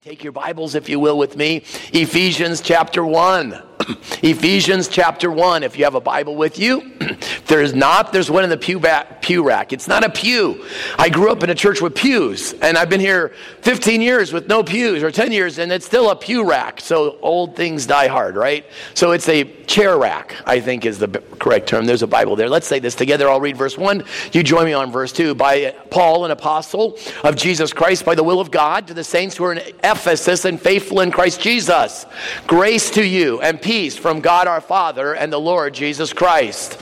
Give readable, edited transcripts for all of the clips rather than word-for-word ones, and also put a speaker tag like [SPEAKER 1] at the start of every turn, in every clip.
[SPEAKER 1] Take your Bibles, if you will, with me. Ephesians chapter 1. Ephesians chapter 1. If you have a Bible with you, if there's not, there's one in the pew rack. It's not a pew. I grew up in a church with pews, and I've been here 15 years with no pews, or 10 years, and it's still a pew rack. So old things die hard, right? So it's a chair rack, I think is the correct term. There's a Bible there. Let's say this together. I'll read verse 1. You join me on verse 2. By Paul, an apostle of Jesus Christ, by the will of God, to the saints who are in Ephesus and faithful in Christ Jesus. Grace to you and peace from God our Father and the Lord Jesus Christ.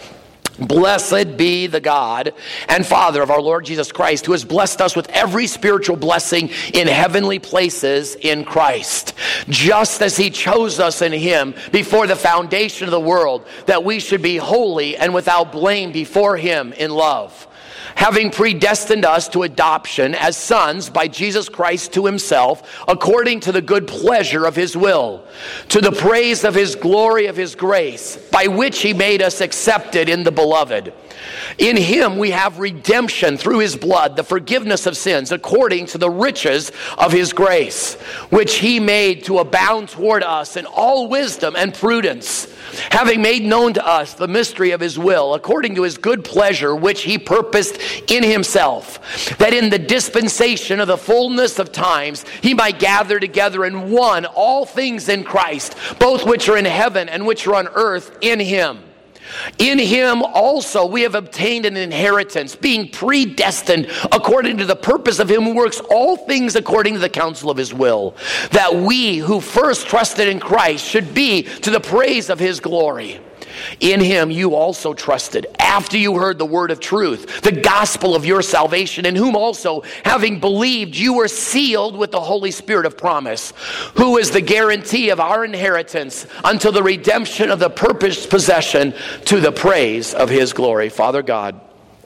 [SPEAKER 1] Blessed be the God and Father of our Lord Jesus Christ, who has blessed us with every spiritual blessing in heavenly places in Christ, just as he chose us in him before the foundation of the world, that we should be holy and without blame before him in love, having predestined us to adoption as sons by Jesus Christ to himself, according to the good pleasure of his will, to the praise of his glory of his grace, by which he made us accepted in the beloved. In him we have redemption through his blood, the forgiveness of sins, according to the riches of his grace, which he made to abound toward us in all wisdom and prudence, having made known to us the mystery of his will, according to his good pleasure, which he purposed in himself, that in the dispensation of the fullness of times he might gather together in one all things in Christ, both which are in heaven and which are on earth, in him. In him also we have obtained an inheritance, being predestined according to the purpose of him who works all things according to the counsel of his will, that we who first trusted in Christ should be to the praise of his glory. In him you also trusted, after you heard the word of truth, the gospel of your salvation, in whom also, having believed, you were sealed with the Holy Spirit of promise, who is the guarantee of our inheritance until the redemption of the purposed possession, to the praise of his glory. Father God,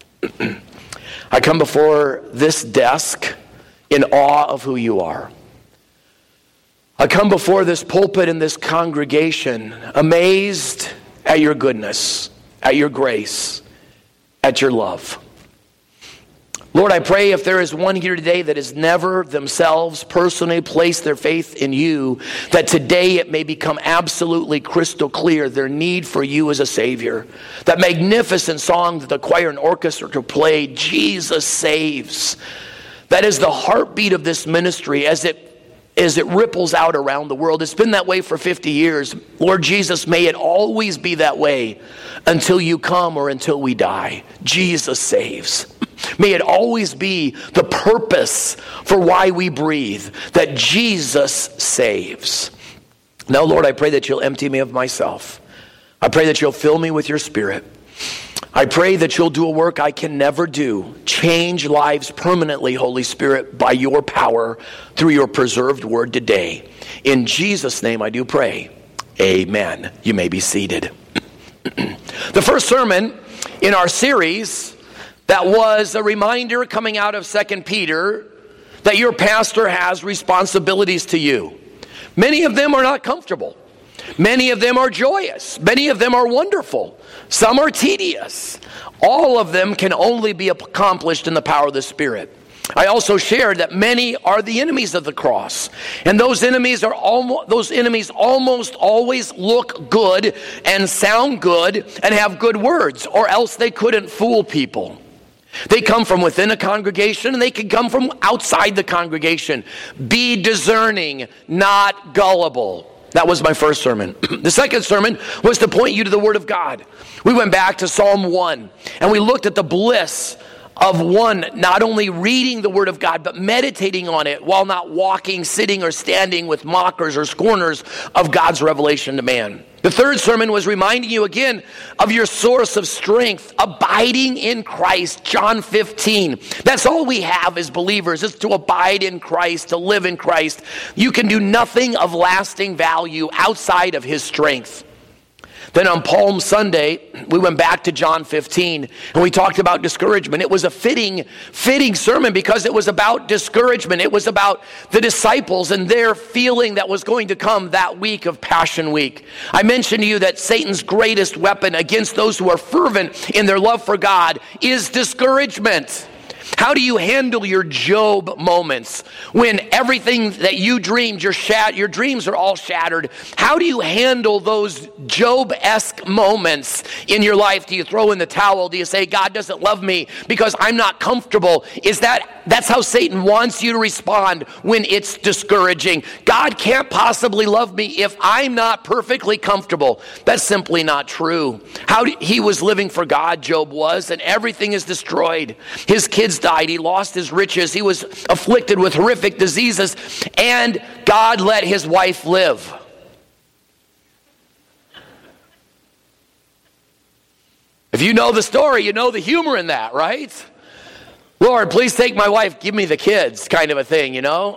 [SPEAKER 1] I come before this desk in awe of who you are. I come before this pulpit and this congregation amazed at your goodness, at your grace, at your love. Lord, I pray if there is one here today that has never themselves personally placed their faith in you, that today it may become absolutely crystal clear their need for you as a Savior. That magnificent song that the choir and orchestra played, Jesus Saves. That is the heartbeat of this ministry as it ripples out around the world. It's been that way for 50 years. Lord Jesus, may it always be that way until you come or until we die. Jesus saves. May it always be the purpose for why we breathe, that Jesus saves. Now, Lord, I pray that you'll empty me of myself. I pray that you'll fill me with your Spirit. I pray that you'll do a work I can never do. Change lives permanently, Holy Spirit, by your power through your preserved word today. In Jesus' name I do pray. Amen. You may be seated. The first sermon in our series, that was a reminder coming out of 2 Peter that your pastor has responsibilities to you. Many of them are not comfortable. Many of them are joyous. Many of them are wonderful. Some are tedious. All of them can only be accomplished in the power of the Spirit. I also shared that many are the enemies of the cross. And those enemies almost always look good and sound good and have good words, or else they couldn't fool people. They come from within a congregation and they can come from outside the congregation. Be discerning, not gullible. That was my first sermon. The second sermon was to point you to the Word of God. We went back to Psalm 1, and we looked at the bliss of one, not only reading the Word of God, but meditating on it while not walking, sitting, or standing with mockers or scorners of God's revelation to man. The third sermon was reminding you again of your source of strength, abiding in Christ, John 15. That's all we have as believers, is to abide in Christ, to live in Christ. You can do nothing of lasting value outside of his strength. Then on Palm Sunday, we went back to John 15, and we talked about discouragement. It was a fitting sermon because it was about discouragement. It was about the disciples and their feeling that was going to come that week of Passion Week. I mentioned to you that Satan's greatest weapon against those who are fervent in their love for God is discouragement. How do you handle your Job moments when everything that you dreamed, your dreams are all shattered? How do you handle those Job-esque moments in your life? Do you throw in the towel? Do you say, God doesn't love me because I'm not comfortable? That's how Satan wants you to respond when it's discouraging. God can't possibly love me if I'm not perfectly comfortable. That's simply not true. He was living for God, Job was, and everything is destroyed. His kids died. He lost his riches. He was afflicted with horrific diseases, and God let his wife live. If you know the story, you know the humor in that, right? Lord, please take my wife, give me the kids, kind of a thing,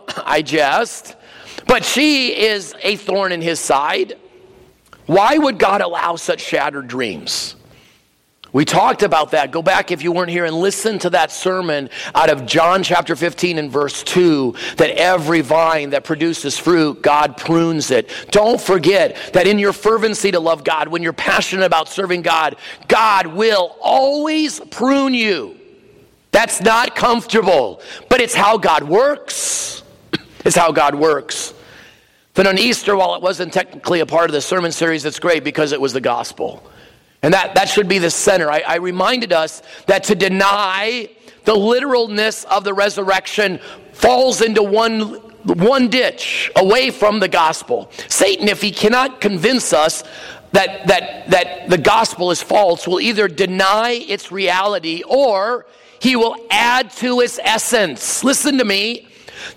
[SPEAKER 1] But she is a thorn in his side. Why would God allow such shattered dreams? We talked about that. Go back if you weren't here and listen to that sermon out of John chapter 15 and verse 2, that every vine that produces fruit, God prunes it. Don't forget that in your fervency to love God, when you're passionate about serving God, God will always prune you. That's not comfortable, but it's how God works. It's how God works. Then on Easter, while it wasn't technically a part of the sermon series, it's great because it was the gospel. And that should be the center. I reminded us that to deny the literalness of the resurrection falls into one ditch away from the gospel. Satan, if he cannot convince us that the gospel is false, will either deny its reality or he will add to its essence. Listen to me.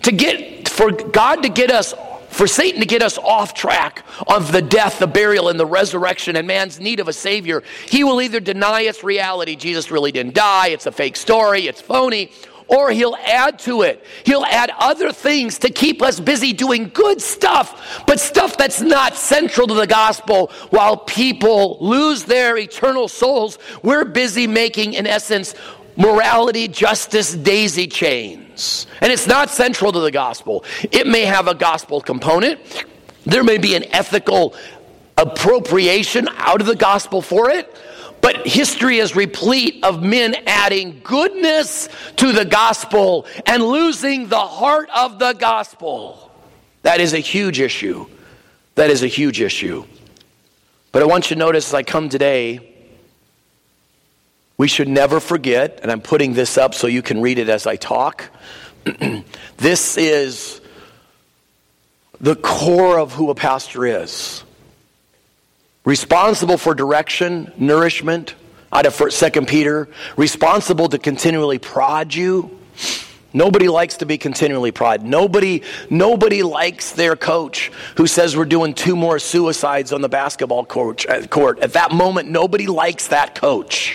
[SPEAKER 1] For Satan to get us off track of the death, the burial, and the resurrection and man's need of a Savior, he will either deny its reality, Jesus really didn't die, it's a fake story, it's phony, or he'll add to it. He'll add other things to keep us busy doing good stuff, but stuff that's not central to the gospel. While people lose their eternal souls, we're busy making, in essence, morality, justice, daisy chains. And it's not central to the gospel. It may have a gospel component. There may be an ethical appropriation out of the gospel for it. But history is replete of men adding goodness to the gospel and losing the heart of the gospel. That is a huge issue. That is a huge issue. But I want you to notice as I come today, we should never forget, and I'm putting this up so you can read it as I talk. This is the core of who a pastor is. Responsible for direction, nourishment, out of 2 Peter. Responsible to continually prod you. Nobody likes to be continually prodded. Nobody likes their coach who says we're doing 2 more suicides on the basketball court. At that moment, nobody likes that coach.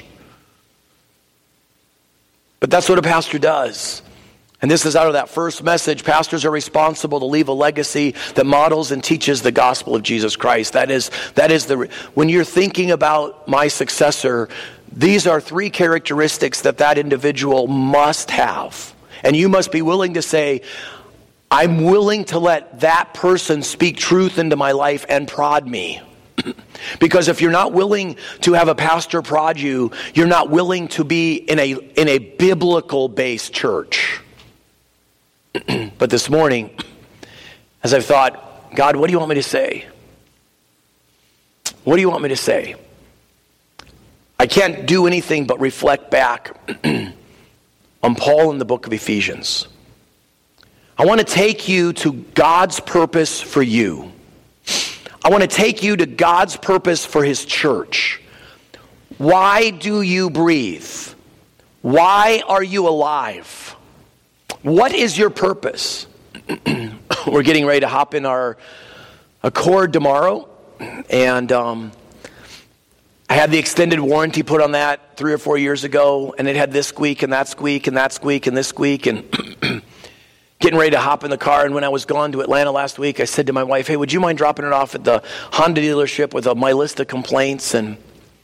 [SPEAKER 1] But that's what a pastor does. And this is out of that first message. Pastors are responsible to leave a legacy that models and teaches the gospel of Jesus Christ. When you're thinking about my successor, these are 3 characteristics that individual must have. And you must be willing to say, I'm willing to let that person speak truth into my life and prod me. Because if you're not willing to have a pastor prod you, you're not willing to be in a biblical-based church. But this morning, as I've thought, God, what do you want me to say? What do you want me to say? I can't do anything but reflect back on Paul in the book of Ephesians. I want to take you to God's purpose for you. I want to take you to God's purpose for His church. Why do you breathe? Why are you alive? What is your purpose? We're getting ready to hop in our Accord tomorrow, and I had the extended warranty put on that 3 or 4 years ago, and it had this squeak and that squeak and that squeak and this squeak, and getting ready to hop in the car. And when I was gone to Atlanta last week, I said to my wife, hey, would you mind dropping it off at the Honda dealership with my list of complaints? And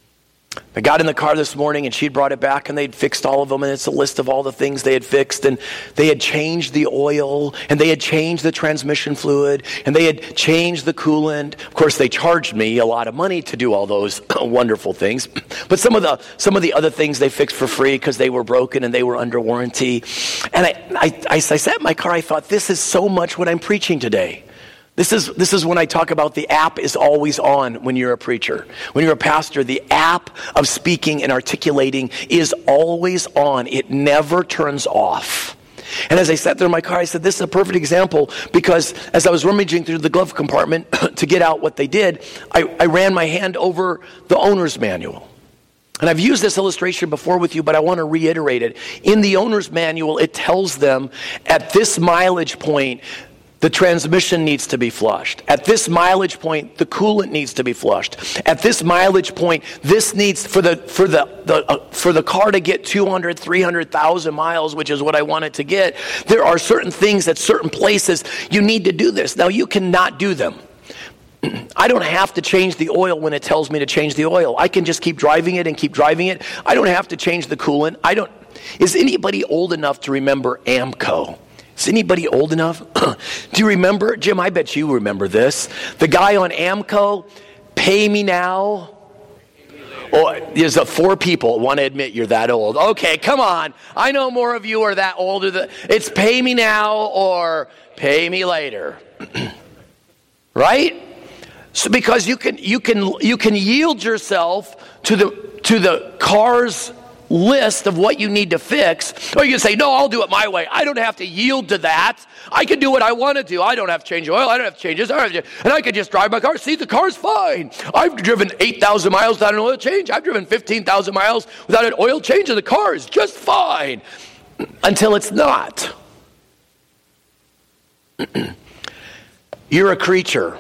[SPEAKER 1] I got in the car this morning and she'd brought it back and they'd fixed all of them, and it's a list of all the things they had fixed, and they had changed the oil and they had changed the transmission fluid and they had changed the coolant. Of course, they charged me a lot of money to do all those wonderful things, but some of the other things they fixed for free because they were broken and they were under warranty. And I sat in my car, I thought, this is so much what I'm preaching today. This is when I talk about the app is always on when you're a preacher. When you're a pastor, the app of speaking and articulating is always on. It never turns off. And as I sat there in my car, I said, this is a perfect example, because as I was rummaging through the glove compartment to get out what they did, I ran my hand over the owner's manual. And I've used this illustration before with you, but I want to reiterate it. In the owner's manual, it tells them at this mileage point, the transmission needs to be flushed. At this mileage point, the coolant needs to be flushed. At this mileage point, this needs for the car to get 200, 300,000 miles, which is what I want it to get. There are certain things at certain places you need to do this. Now, you cannot do them. I don't have to change the oil when it tells me to change the oil. I can just keep driving it and keep driving it. I don't have to change the coolant. Is anybody old enough to remember AAMCO? Is anybody old enough? Do you remember? Jim, I bet you remember this. The guy on AAMCO, pay me now. Oh, there's 4 people want to admit you're that old. Okay, come on. I know more of you are that older. It's pay me now or pay me later. Right? So because you can yield yourself to the car's list of what you need to fix, or you can say, no, I'll do it my way. I don't have to yield to that. I can do what I want to do. I don't have to change oil. I don't have to change this. And I can just drive my car. See, the car's fine. I've driven 8,000 miles without an oil change. I've driven 15,000 miles without an oil change, and the car is just fine. Until it's not. You're a creature.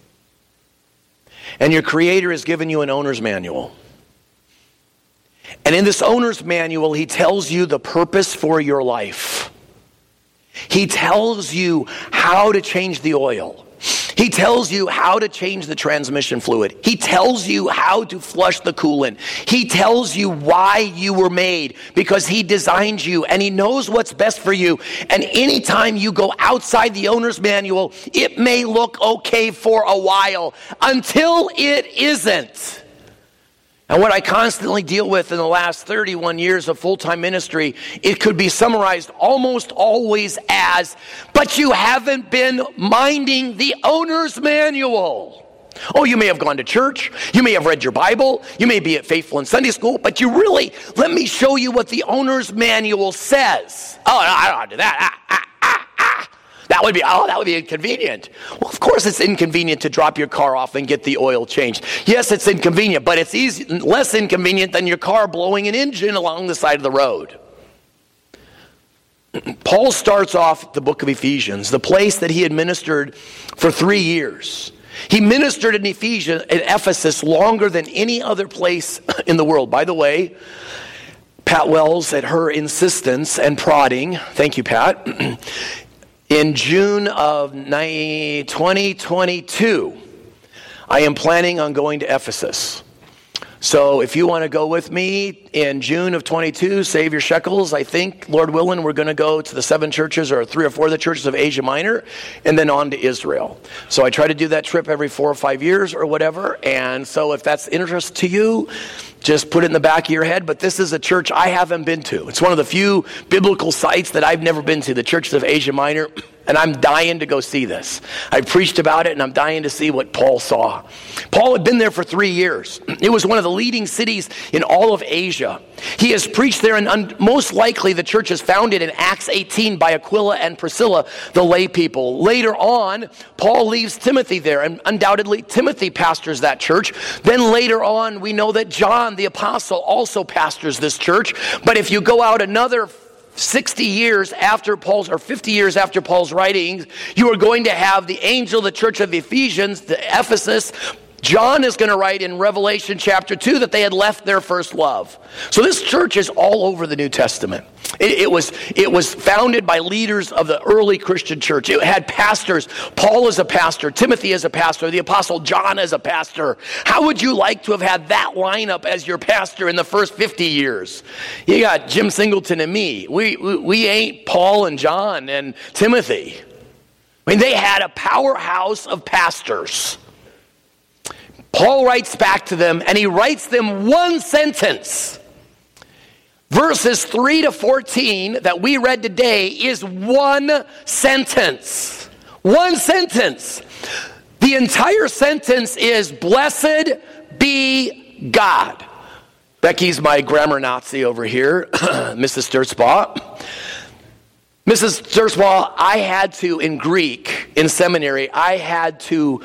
[SPEAKER 1] And your Creator has given you an owner's manual. And in this owner's manual, he tells you the purpose for your life. He tells you how to change the oil. He tells you how to change the transmission fluid. He tells you how to flush the coolant. He tells you why you were made, because he designed you and he knows what's best for you. And anytime you go outside the owner's manual, it may look okay for a while until it isn't. And what I constantly deal with in the last 31 years of full-time ministry, it could be summarized almost always as, but you haven't been minding the owner's manual. Oh, you may have gone to church, you may have read your Bible, you may be at Faithful in Sunday school, but let me show you what the owner's manual says. Oh, no, I don't have to do that. That would be inconvenient. Well, of course it's inconvenient to drop your car off and get the oil changed. Yes, it's inconvenient, but it's less inconvenient than your car blowing an engine along the side of the road. Paul starts off the book of Ephesians, the place that he had ministered for 3 years. He ministered in Ephesus longer than any other place in the world. By the way, Pat Wells, at her insistence and prodding, thank you, Pat, in June of 2022, I am planning on going to Ephesus. So if you want to go with me in June of 22, save your shekels. I think, Lord willing, we're going to go to the 7 churches or 3 or 4 of the churches of Asia Minor and then on to Israel. So I try to do that trip every 4 or 5 years or whatever. And so if that's interest to you, just put it in the back of your head. But this is a church I haven't been to. It's one of the few biblical sites that I've never been to, the churches of Asia Minor. And I'm dying to go see this. I preached about it, and I'm dying to see what Paul saw. Paul had been there for 3 years. It was one of the leading cities in all of Asia. He has preached there, and most likely the church is founded in Acts 18 by Aquila and Priscilla, the lay people. Later on, Paul leaves Timothy there, and undoubtedly Timothy pastors that church. Then later on, we know that John the apostle also pastors this church. But if you go out another 60 years after Paul's, or 50 years after Paul's writings, you are going to have the angel of the church of Ephesians, the Ephesus, John is going to write in Revelation chapter 2 that they had left their first love. So this church is all over the New Testament. It was founded by leaders of the early Christian church. It had pastors. Paul is a pastor. Timothy is a pastor. The Apostle John is a pastor. How would you like to have had that lineup as your pastor in the first 50 years? You got Jim Singleton and me. We ain't Paul and John and Timothy. I mean, they had a powerhouse of pastors. Paul writes back to them, and he writes them one sentence. Verses 3 to 14 that we read today is one sentence. One sentence. The entire sentence is, blessed be God. Becky's my grammar Nazi over here, Mrs. Sturzbaugh. Mrs. Sturzbaugh, I had to, in Greek, in seminary, I had to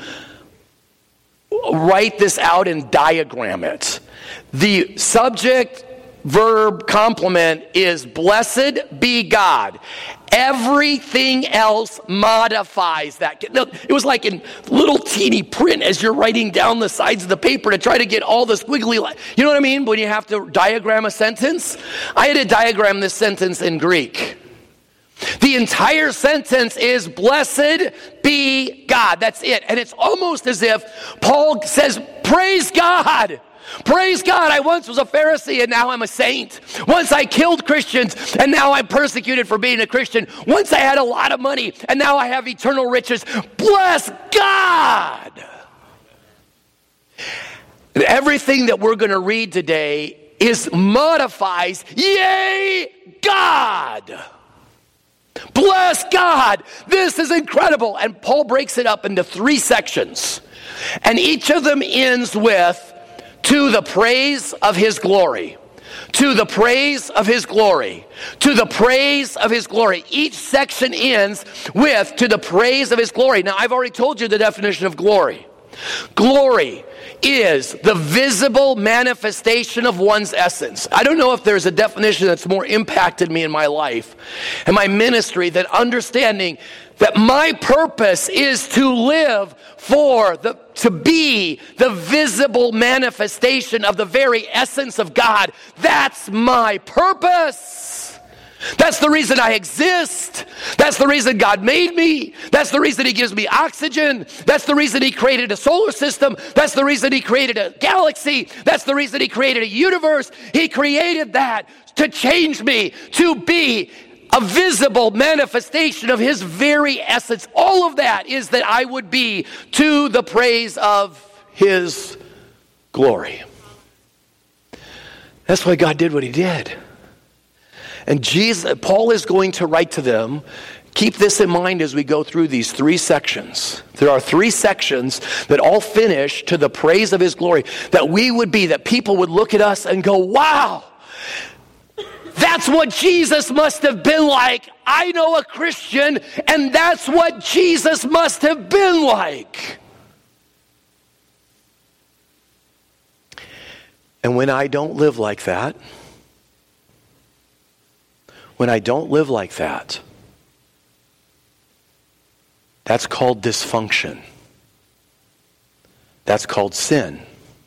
[SPEAKER 1] write this out and diagram it. The subject, verb, complement is blessed be God. Everything else modifies that. It was like in little teeny print as you're writing down the sides of the paper to try to get all the squiggly lines. You know what I mean? When you have to diagram a sentence? I had to diagram this sentence in Greek. The entire sentence is blessed be God. That's it. And it's almost as if Paul says, praise God. Praise God, I once was a Pharisee and now I'm a saint. Once I killed Christians and now I'm persecuted for being a Christian. Once I had a lot of money and now I have eternal riches. Bless God. And everything that we're going to read today modifies, yay, God. Bless God. This is incredible. And Paul breaks it up into 3 sections. And each of them ends with, to the praise of his glory. To the praise of his glory. To the praise of his glory. Each section ends with, to the praise of his glory. Now, I've already told you the definition of glory. Glory is the visible manifestation of one's essence. I don't know if there's a definition that's more impacted me in my life and my ministry than understanding that my purpose is to live to be the visible manifestation of the very essence of God. That's my purpose. That's the reason I exist. That's the reason God made me. That's the reason he gives me oxygen. That's the reason he created a solar system. That's the reason he created a galaxy. That's the reason he created a universe. He created that to change me, to be a visible manifestation of his very essence. All of that is that I would be to the praise of his glory. That's why God did what he did. And Paul is going to write to them. Keep this in mind as we go through these 3 sections. There are 3 sections that all finish to the praise of his glory. That people would look at us and go, wow, that's what Jesus must have been like. I know a Christian, and that's what Jesus must have been like. And when I don't live like that, that's called dysfunction. That's called sin.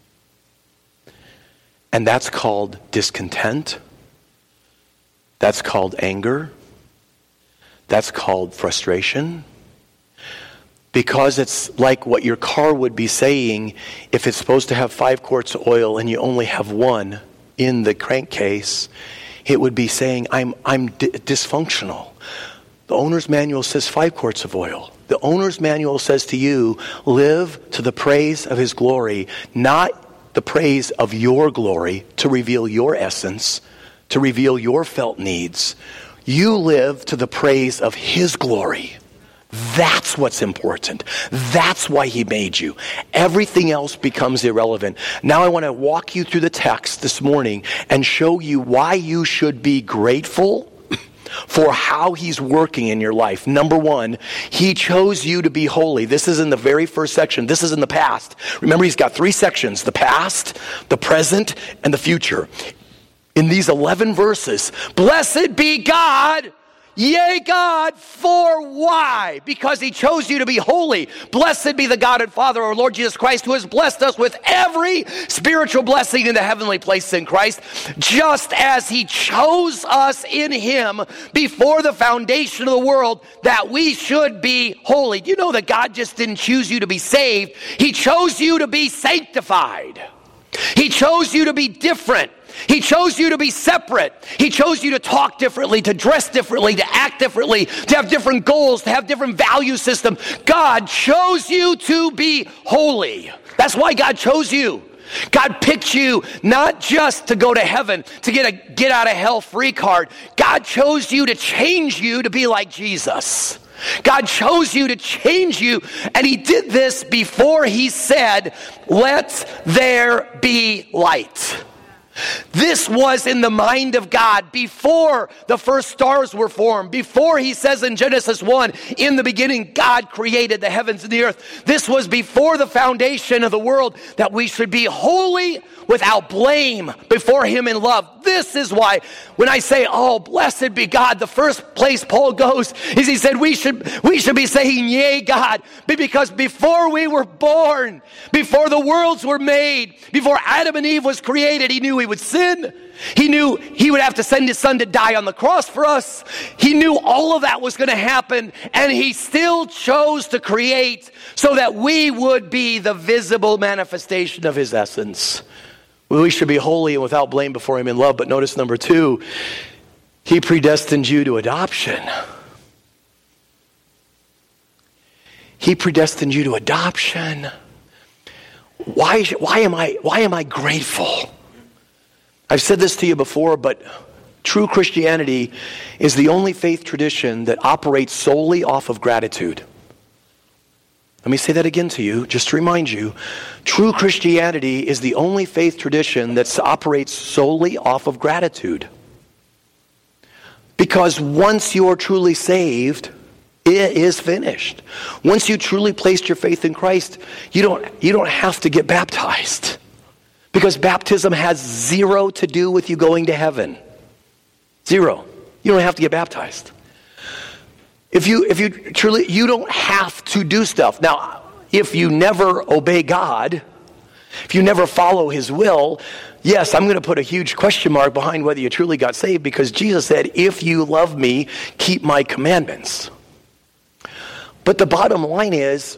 [SPEAKER 1] And that's called discontent. That's called anger. That's called frustration. Because it's like what your car would be saying if it's supposed to have 5 quarts of oil and you only have 1 in the crankcase. It would be saying, I'm dysfunctional. The owner's manual says 5 quarts of oil. The owner's manual says to you, live to the praise of his glory, not the praise of your glory to reveal your essence, to reveal your felt needs. You live to the praise of his glory. That's what's important. That's why he made you. Everything else becomes irrelevant. Now I want to walk you through the text this morning and show you why you should be grateful for how he's working in your life. Number 1, he chose you to be holy. This is in the very first section. This is in the past. Remember, he's got 3 sections: the past, the present, and the future. In these 11 verses, blessed be God, Yea, God, for why? Because he chose you to be holy. Blessed be the God and Father, our Lord Jesus Christ, who has blessed us with every spiritual blessing in the heavenly places in Christ, just as he chose us in him before the foundation of the world, that we should be holy. You know that God just didn't choose you to be saved. He chose you to be sanctified. He chose you to be different. He chose you to be separate. He chose you to talk differently, to dress differently, to act differently, to have different goals, to have different value system. God chose you to be holy. That's why God chose you. God picked you not just to go to heaven, to get a get out of hell free card. God chose you to change you to be like Jesus. God chose you to change you, and he did this before he said, "Let there be light." This was in the mind of God before the first stars were formed, before he says in Genesis 1, in the beginning God created the heavens and the earth. This was before the foundation of the world, that we should be holy without blame before him in love. This is why when I say, oh, blessed be God, the first place Paul goes is he said we should be saying, yea, God, because before we were born, before the worlds were made, before Adam and Eve was created, he knew he would sin. He knew he would have to send his son to die on the cross for us. He knew all of that was going to happen, and he still chose to create so that we would be the visible manifestation of his essence. We should be holy and without blame before him in love. But notice number 2, he predestined you to adoption. He predestined you to adoption. Why am I grateful? I've said this to you before, but true Christianity is the only faith tradition that operates solely off of gratitude. Let me say that again to you, just to remind you. True Christianity is the only faith tradition that operates solely off of gratitude. Because once you're truly saved, it is finished. Once you truly placed your faith in Christ, you don't have to get baptized. Because baptism has zero to do with you going to heaven. Zero. You don't have to get baptized. If you truly, you don't have to do stuff. Now, if you never obey God, if you never follow his will, yes, I'm going to put a huge question mark behind whether you truly got saved, because Jesus said, if you love me, keep my commandments. But the bottom line is,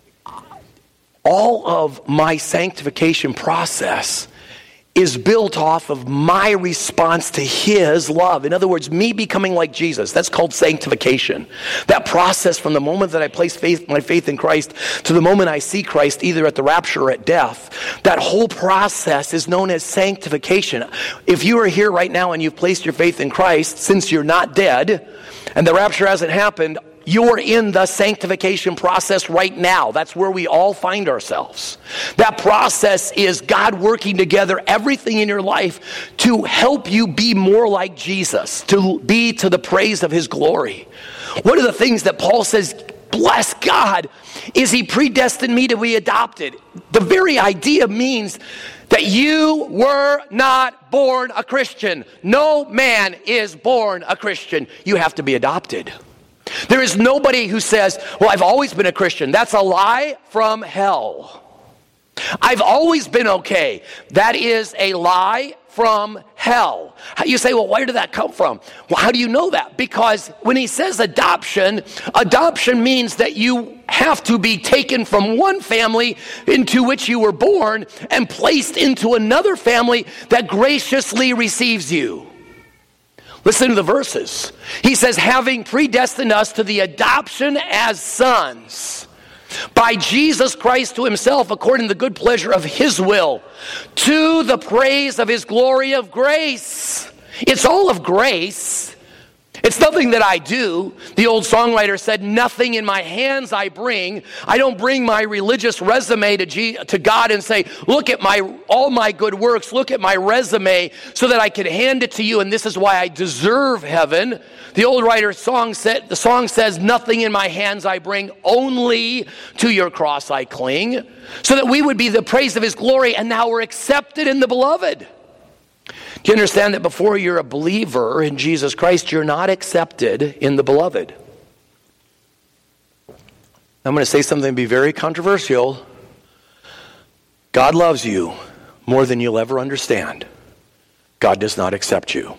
[SPEAKER 1] all of my sanctification process is built off of my response to his love. In other words, me becoming like Jesus. That's called sanctification. That process from the moment that I place my faith in Christ to the moment I see Christ, either at the rapture or at death, that whole process is known as sanctification. If you are here right now and you've placed your faith in Christ, since you're not dead and the rapture hasn't happened, you're in the sanctification process right now. That's where we all find ourselves. That process is God working together everything in your life to help you be more like Jesus, to be to the praise of his glory. One of the things that Paul says, bless God, is he predestined me to be adopted. The very idea means that you were not born a Christian. No man is born a Christian. You have to be adopted. There is nobody who says, well, I've always been a Christian. That's a lie from hell. I've always been okay. That is a lie from hell. You say, well, where did that come from? Well, how do you know that? Because when he says adoption, adoption means that you have to be taken from one family into which you were born and placed into another family that graciously receives you. Listen to the verses. He says, having predestined us to the adoption as sons by Jesus Christ to himself, according to the good pleasure of his will, to the praise of his glory of grace. It's all of grace. It's nothing that I do. The old songwriter said, nothing in my hands I bring. I don't bring my religious resume to God and say, look at all my good works, look at my resume so that I can hand it to you, and this is why I deserve heaven. The old writer's song says, nothing in my hands I bring, only to your cross I cling, so that we would be the praise of his glory, and now we're accepted in the beloved. Do you understand that before you're a believer in Jesus Christ, you're not accepted in the beloved? I'm going to say something to be very controversial. God loves you more than you'll ever understand. God does not accept you.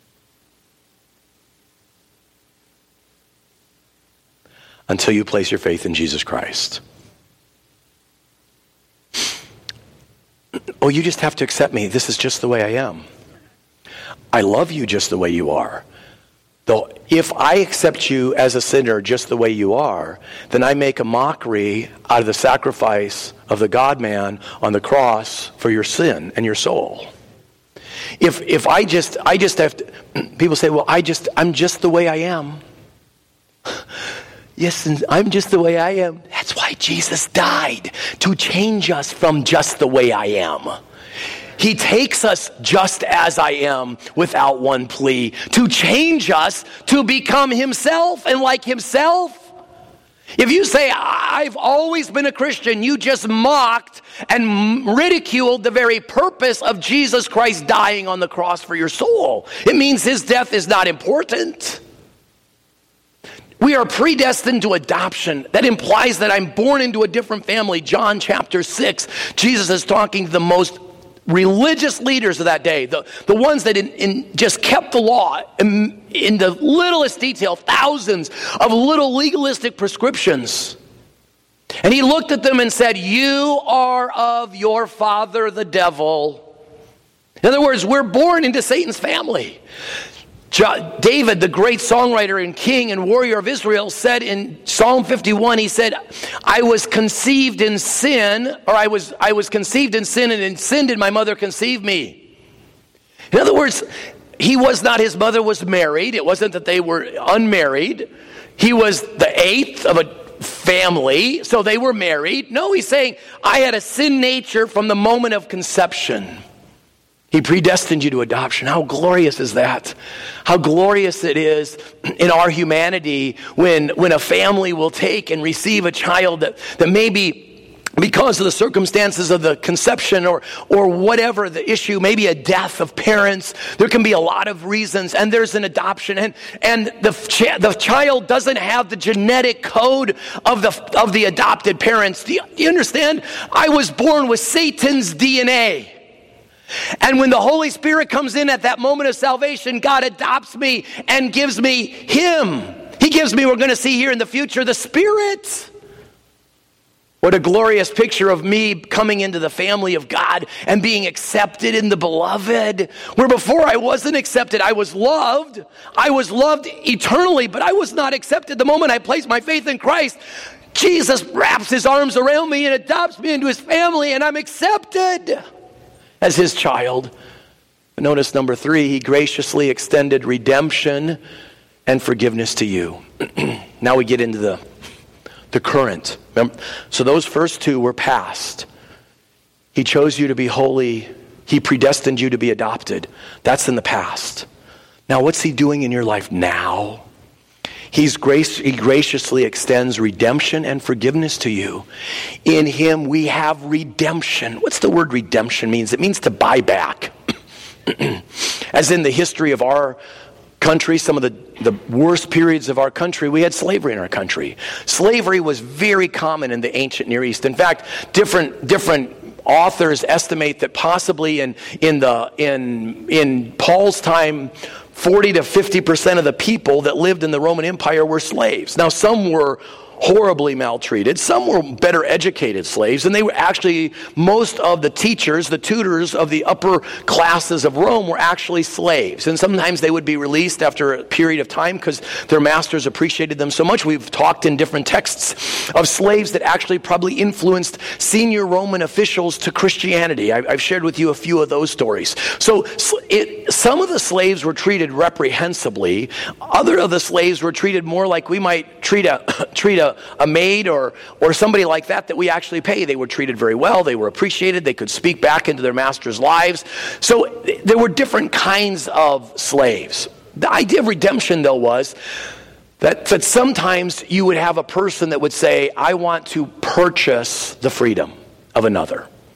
[SPEAKER 1] Until you place your faith in Jesus Christ. Oh, you just have to accept me. This is just the way I am. I love you just the way you are. Though if I accept you as a sinner just the way you are, then I make a mockery out of the sacrifice of the God-man on the cross for your sin and your soul. If I just have to, people say, well, I'm just the way I am. Yes, and I'm just the way I am. That's why Jesus died, to change us from just the way I am. He takes us just as I am without one plea, to change us to become himself and like himself. If you say, I've always been a Christian, you just mocked and ridiculed the very purpose of Jesus Christ dying on the cross for your soul. It means his death is not important. We are predestined to adoption. That implies that I'm born into a different family. John chapter 6, Jesus is talking to the most religious leaders of that day, the ones that just kept the law in the littlest detail, thousands of little legalistic prescriptions. And he looked at them and said, you are of your father the devil. In other words, we're born into Satan's family. David, the great songwriter and king and warrior of Israel, said in Psalm 51, he said, I was conceived in sin, or I was conceived in sin, and in sin did my mother conceive me. In other words, his mother was married. It wasn't that they were unmarried. He was the eighth of a family, so they were married. No, he's saying, I had a sin nature from the moment of conception. He predestined you to adoption. How glorious is that? How glorious it is in our humanity when a family will take and receive a child that maybe because of the circumstances of the conception or whatever the issue, maybe a death of parents. There can be a lot of reasons, and there's an adoption, and the child doesn't have the genetic code of the adopted parents. Do you understand? I was born with Satan's DNA. And when the Holy Spirit comes in at that moment of salvation, God adopts me and gives me him. He gives me, we're going to see here in the future, the Spirit. What a glorious picture of me coming into the family of God and being accepted in the beloved. Where before I wasn't accepted, I was loved. I was loved eternally, but I was not accepted the moment I placed my faith in Christ. Jesus wraps his arms around me and adopts me into his family, and I'm accepted as his child. Notice number 3, he graciously extended redemption and forgiveness to you. Now we get into the current. Remember? So those first 2 were past. He chose you to be holy. He predestined you to be adopted. That's in the past. Now what's he doing in your life now? He graciously extends redemption and forgiveness to you. In him we have redemption. What's the word redemption means? It means to buy back. As in the history of our country, some of the worst periods of our country, we had slavery in our country. Slavery was very common in the ancient Near East. In fact, different authors estimate that possibly in Paul's time, 40 to 50% of the people that lived in the Roman Empire were slaves. Now, some were horribly maltreated. Some were better educated slaves, and they were actually, most of the teachers, the tutors of the upper classes of Rome were actually slaves. And sometimes they would be released after a period of time because their masters appreciated them so much. We've talked in different texts of slaves that actually probably influenced senior Roman officials to Christianity. I've shared with you a few of those stories. So some of the slaves were treated reprehensibly. Other of the slaves were treated more like we might treat a maid or somebody like that we actually pay. They were treated very well. They were appreciated. They could speak back into their master's lives. So there were different kinds of slaves. The idea of redemption, though, was that sometimes you would have a person that would say, I want to purchase the freedom of another.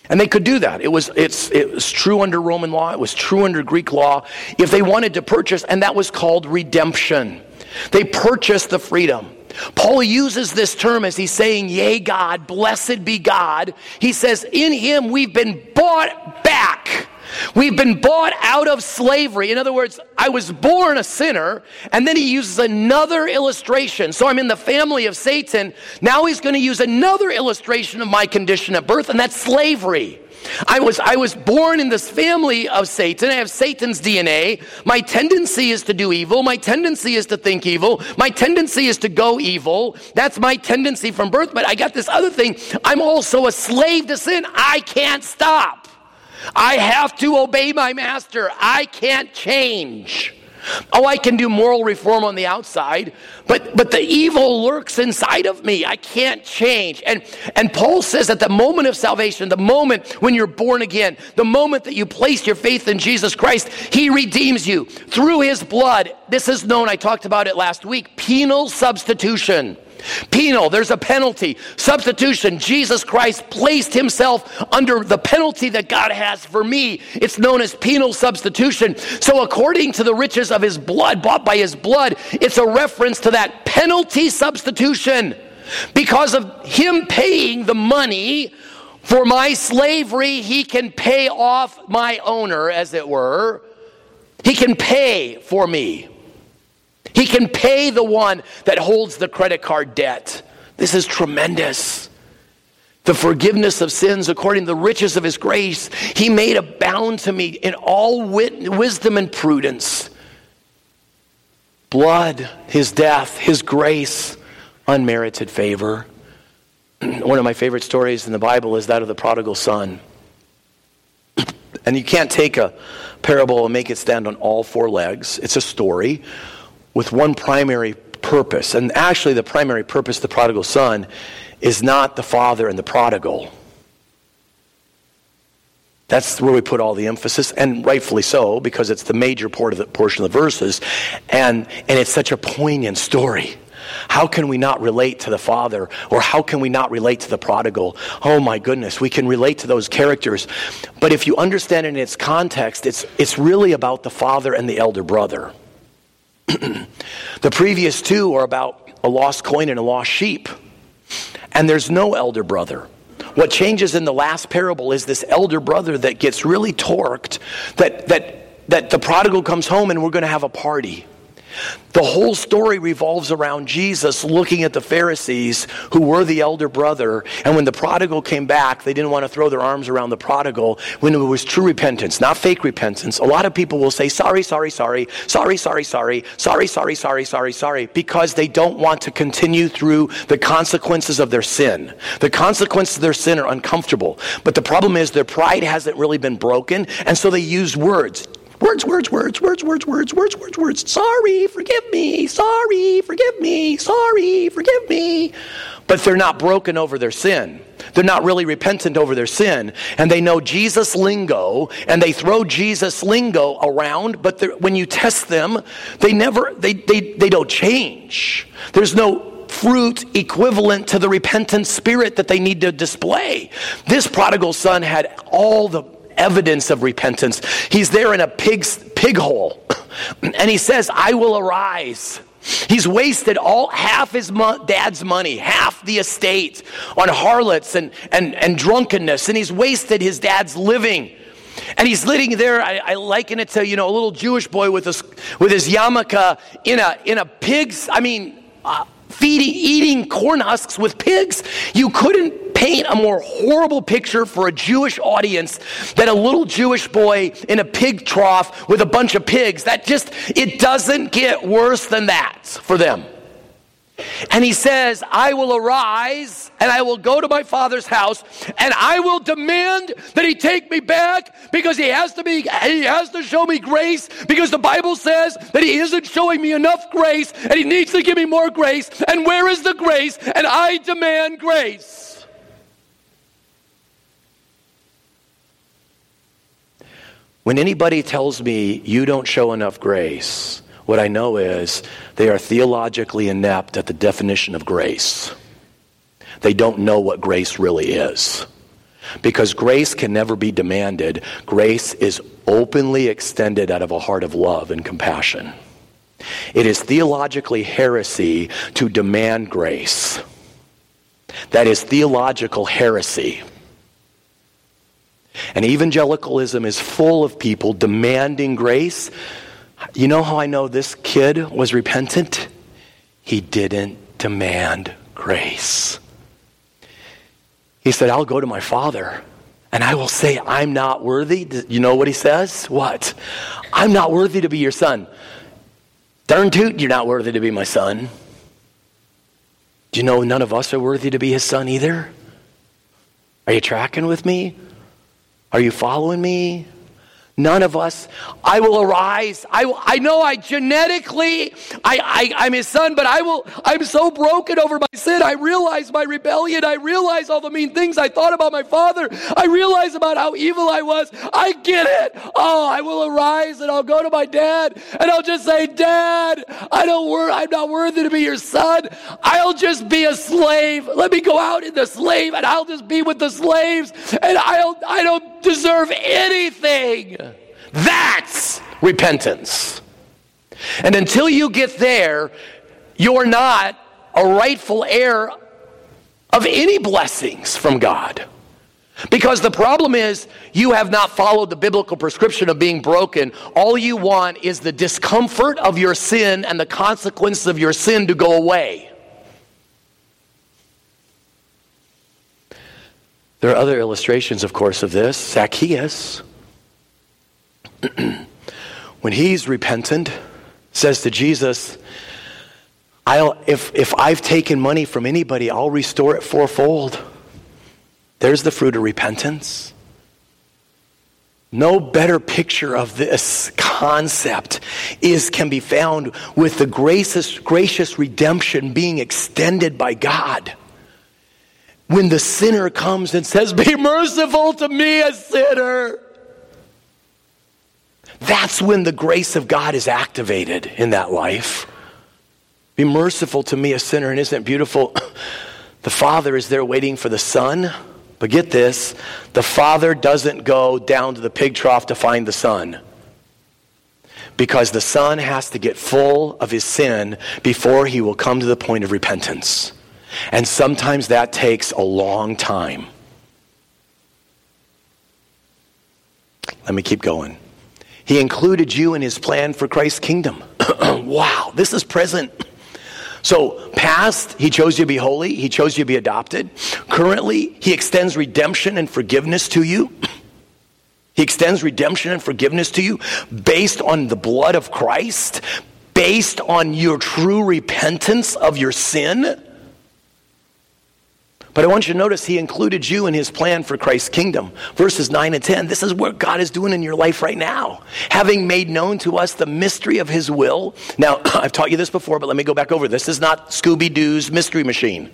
[SPEAKER 1] And they could do that. It was true under Roman law. It was true under Greek law. If they wanted to purchase, and that was called redemption. They purchased the freedom. Paul uses this term as he's saying, yea, God, blessed be God. He says, in him we've been bought back. We've been bought out of slavery. In other words, I was born a sinner, and then he uses another illustration. So I'm in the family of Satan. Now he's going to use another illustration of my condition at birth, and that's slavery. I was born in this family of Satan. I have Satan's DNA. My tendency is to do evil. My tendency is to think evil. My tendency is to go evil. That's my tendency from birth. But I got this other thing. I'm also a slave to sin. I can't stop. I have to obey my master. I can't change. Oh, I can do moral reform on the outside, but the evil lurks inside of me. I can't change. And Paul says at the moment of salvation, the moment when you're born again, the moment that you place your faith in Jesus Christ, he redeems you through his blood. This is known, I talked about it last week, penal substitution. Penal, there's a penalty. Substitution, Jesus Christ placed himself under the penalty that God has for me. It's known as penal substitution. So according to the riches of his blood, bought by his blood, it's a reference to that penalty substitution. Because of him paying the money for my slavery, he can pay off my owner, as it were. He can pay for me. He can pay the one that holds the credit card debt. This is tremendous. The forgiveness of sins according to the riches of his grace. He made abound to me in all wisdom and prudence. Blood, his death, his grace, unmerited favor. One of my favorite stories in the Bible is that of the prodigal son. And you can't take a parable and make it stand on all four legs. It's a story with one primary purpose. And actually the primary purpose of the prodigal son is not the father and the prodigal. That's where we put all the emphasis, and rightfully so, because it's the major portion of the verses, and it's such a poignant story. How can we not relate to the father, or how can we not relate to the prodigal? Oh my goodness, we can relate to those characters. But if you understand it in its context, it's really about the father and the elder brother. The previous two are about a lost coin and a lost sheep. And there's no elder brother. What changes in the last parable is this elder brother that gets really torqued, that the prodigal comes home and we're going to have a party. The whole story revolves around Jesus looking at the Pharisees who were the elder brother, and when the prodigal came back, they didn't want to throw their arms around the prodigal when it was true repentance, not fake repentance. A lot of people will say, sorry, because they don't want to continue through the consequences of their sin. The consequences of their sin are uncomfortable, but the problem is their pride hasn't really been broken, and so they use words. Words. Sorry, forgive me. Sorry, forgive me. Sorry, forgive me. But they're not broken over their sin. They're not really repentant over their sin. And they know Jesus lingo, and they throw Jesus lingo around, but when you test them, they don't change. There's no fruit equivalent to the repentant spirit that they need to display. This prodigal son had all the evidence of repentance. He's there in a pig hole, and he says, I will arise. He's wasted half his dad's money, half the estate on harlots and drunkenness, and he's wasted his dad's living. And he's living there. I liken it to a little Jewish boy with his yarmulke in a pig's. Eating corn husks with pigs. You couldn't paint a more horrible picture for a Jewish audience than a little Jewish boy in a pig trough with a bunch of pigs. It doesn't get worse than that for them. And he says, I will arise and I will go to my father's house and I will demand that he take me back, because he has to show me grace, because the Bible says that he isn't showing me enough grace and he needs to give me more grace. And where is the grace? And I demand grace. When anybody tells me you don't show enough grace, what I know is they are theologically inept at the definition of grace. They don't know what grace really is. Because grace can never be demanded. Grace is openly extended out of a heart of love and compassion. It is theologically heresy to demand grace. That is theological heresy. And evangelicalism is full of people demanding grace. You know how I know this kid was repentant? He didn't demand grace. He said, I'll go to my father and I will say, I'm not worthy. You know what he says? What? I'm not worthy to be your son. Darn toot, you're not worthy to be my son. Do you know none of us are worthy to be his son either? Are you tracking with me? Are you following me? None of us. I will arise. I know I genetically, I'm his son, but I'm so broken over my sin. I realize my rebellion. I realize all the mean things I thought about my father. I realize about how evil I was. I get it. Oh, I will arise and I'll go to my dad and I'll just say, Dad, I'm not worthy to be your son. I'll just be a slave. Let me go out in the slave and I'll just be with the slaves and I don't deserve anything. That's repentance. And until you get there, you're not a rightful heir of any blessings from God. Because the problem is, you have not followed the biblical prescription of being broken. All you want is the discomfort of your sin and the consequences of your sin to go away. There are other illustrations, of course, of this. Zacchaeus, when he's repentant, says to Jesus, if I've taken money from anybody, I'll restore it fourfold. There's the fruit of repentance. No better picture of this concept can be found with the gracious redemption being extended by God. When the sinner comes and says, be merciful to me, a sinner. That's when the grace of God is activated in that life. Be merciful to me, a sinner. And isn't it beautiful? The Father is there waiting for the Son. But get this, the Father doesn't go down to the pig trough to find the Son. Because the Son has to get full of his sin before he will come to the point of repentance. And sometimes that takes a long time. Let me keep going. He included you in his plan for Christ's kingdom. Wow, this is present. So past, he chose you to be holy. He chose you to be adopted. Currently, he extends redemption and forgiveness to you. He extends redemption and forgiveness to you based on the blood of Christ, based on your true repentance of your sin. But I want you to notice he included you in his plan for Christ's kingdom. Verses 9 and 10, this is what God is doing in your life right now. Having made known to us the mystery of his will. Now, I've taught you this before, but let me go back over. This is not Scooby-Doo's Mystery Machine.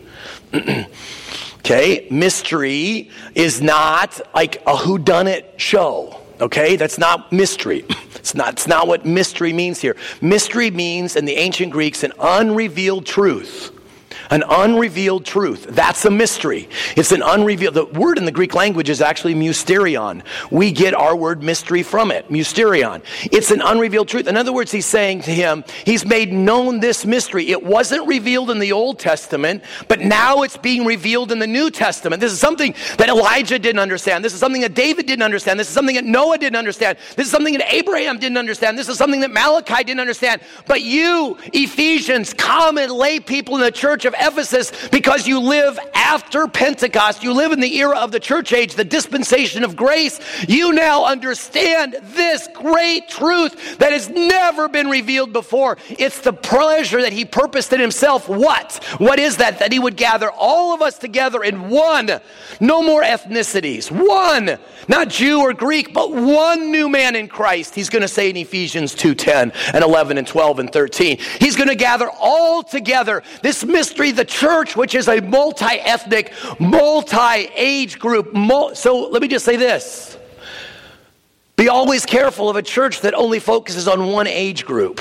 [SPEAKER 1] Okay? Mystery is not like a whodunit show. Okay? That's not mystery. It's not what mystery means here. Mystery means, in the ancient Greeks, an unrevealed truth. An unrevealed truth. That's a mystery. It's an unrevealed. The word in the Greek language is actually mysterion. We get our word mystery from it. Mysterion. It's an unrevealed truth. In other words, he's saying to him, he's made known this mystery. It wasn't revealed in the Old Testament, but now it's being revealed in the New Testament. This is something that Elijah didn't understand. This is something that David didn't understand. This is something that Noah didn't understand. This is something that Abraham didn't understand. This is something that Malachi didn't understand. But you, Ephesians, common lay people in the church of Ephesus, because you live after Pentecost, you live in the era of the church age, the dispensation of grace, you now understand this great truth that has never been revealed before. It's the pleasure that he purposed in himself. What is that? That he would gather all of us together in one. No more ethnicities. One. Not Jew or Greek, but one new man in Christ. He's going to say in Ephesians 2:10 and 11 and 12 and 13. He's going to gather all together. This mystery, the church, which is a multi-ethnic, multi-age group. So let me just say this. Be always careful of a church that only focuses on one age group.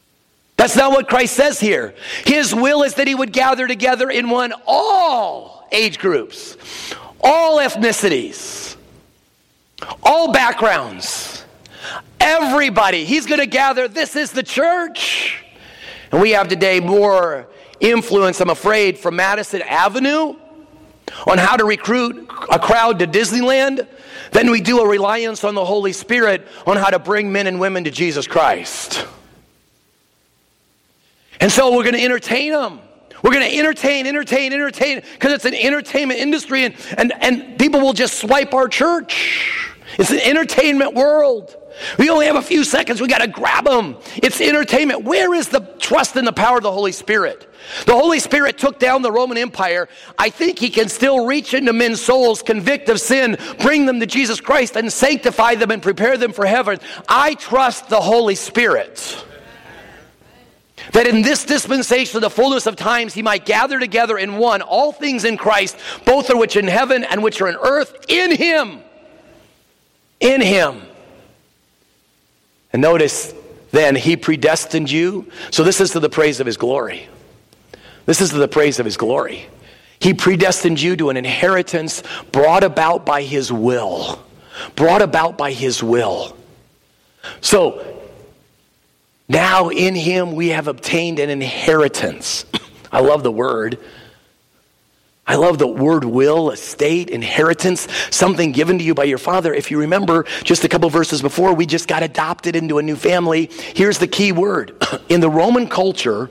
[SPEAKER 1] That's not what Christ says here. His will is that he would gather together in one all age groups, all ethnicities, all backgrounds, everybody. He's going to gather. This is the church. And we have today more influence, I'm afraid, from Madison Avenue on how to recruit a crowd to Disneyland than we do a reliance on the Holy Spirit on how to bring men and women to Jesus Christ. And so we're going to entertain them. We're going to entertain, because it's an entertainment industry, and people will just swipe our church. It's an entertainment world. We only have a few seconds. We got to grab them. It's entertainment. Where is the trust in the power of the Holy Spirit? The Holy Spirit took down the Roman Empire. I think he can still reach into men's souls, convict of sin, bring them to Jesus Christ, and sanctify them and prepare them for heaven. I trust the Holy Spirit, that in this dispensation of the fullness of times, he might gather together in one all things in Christ, both are which in heaven and which are in earth, in him. In him. And notice, then, he predestined you. So this is to the praise of his glory. This is to the praise of his glory. He predestined you to an inheritance brought about by his will. Brought about by his will. So, now in him we have obtained an inheritance. I love the word. I love the word will, estate, inheritance, something given to you by your father. If you remember just a couple verses before, we just got adopted into a new family. Here's the key word. In the Roman culture,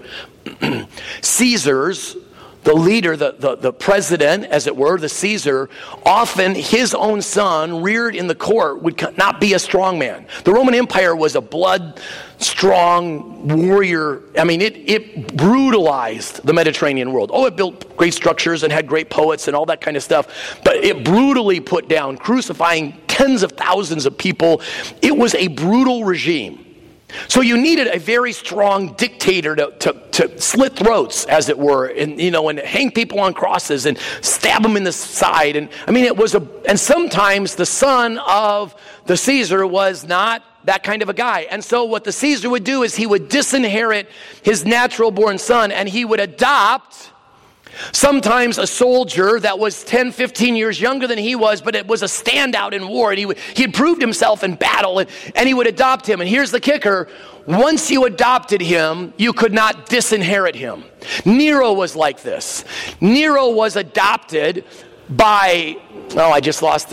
[SPEAKER 1] Caesar's, the leader, the president, as it were, the Caesar, often his own son, reared in the court, would not be a strong man. The Roman Empire was a blood-strong warrior. I mean, it brutalized the Mediterranean world. Oh, it built great structures and had great poets and all that kind of stuff, but it brutally put down, crucifying tens of thousands of people. It was a brutal regime. So you needed a very strong dictator to slit throats, as it were, and hang people on crosses and stab them in the side. And I mean, and sometimes the son of the Caesar was not that kind of a guy. And so what the Caesar would do is he would disinherit his natural born son, and he would adopt sometimes a soldier that was 10, 15 years younger than he was, but it was a standout in war, and he had proved himself in battle, and he would adopt him. And here's the kicker. Once you adopted him, you could not disinherit him. Nero was like this. Nero was adopted by, I just lost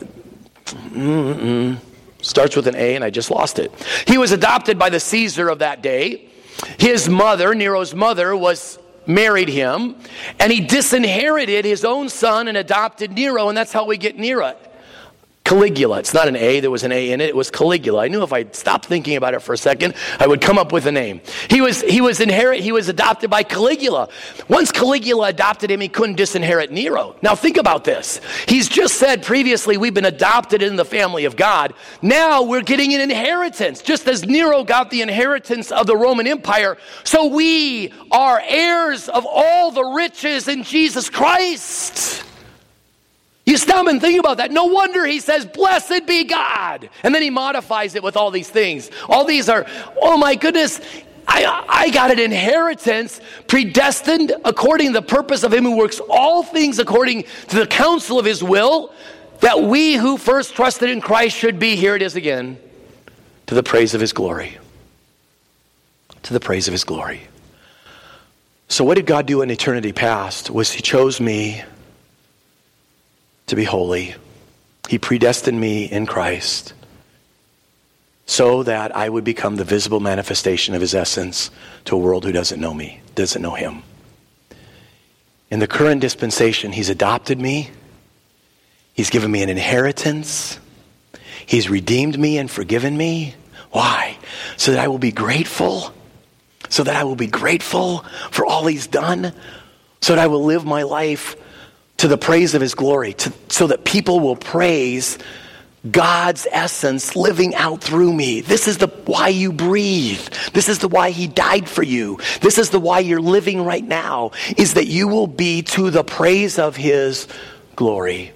[SPEAKER 1] starts with an A, and I just lost it. He was adopted by the Caesar of that day. His mother, Nero's mother, married him, and he disinherited his own son and adopted Nero, and that's how we get Nero. Caligula. It's not an A. There was an A in it. It was Caligula. I knew if I stopped thinking about it for a second, I would come up with a name. He was adopted by Caligula. Once Caligula adopted him, he couldn't disinherit Nero. Now think about this. He's just said previously we've been adopted in the family of God. Now we're getting an inheritance. Just as Nero got the inheritance of the Roman Empire, so we are heirs of all the riches in Jesus Christ. You stop and think about that. No wonder he says, blessed be God. And then he modifies it with all these things. All these are, oh my goodness, I got an inheritance predestined according to the purpose of him who works all things according to the counsel of his will, that we who first trusted in Christ should be, here it is again, to the praise of his glory. To the praise of his glory. So what did God do in eternity past? Was he chose me to be holy. He predestined me in Christ so that I would become the visible manifestation of his essence to a world who doesn't know me, doesn't know him. In the current dispensation, he's adopted me. He's given me an inheritance. He's redeemed me and forgiven me. Why? So that I will be grateful. So that I will be grateful for all he's done. So that I will live my life to the praise of his glory, so that people will praise God's essence living out through me. This is the why you breathe. This is the why he died for you. This is the why you're living right now, is that you will be to the praise of his glory.